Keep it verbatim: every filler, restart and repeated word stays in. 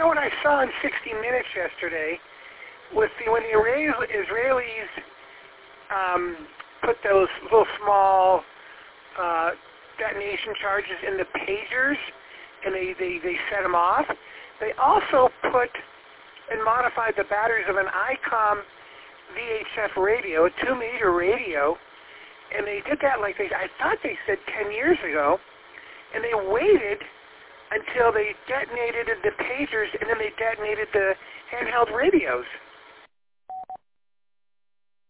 know what I saw in sixty minutes yesterday? With the, when the Israelis um, put those little small uh, detonation charges in the pagers, and they, they, they set them off, they also put and modified the batteries of an ICOM V H F radio, a two-meter radio, and they did that like they, I thought they said ten years ago, and they waited until they detonated the pagers, and then they detonated the handheld radios.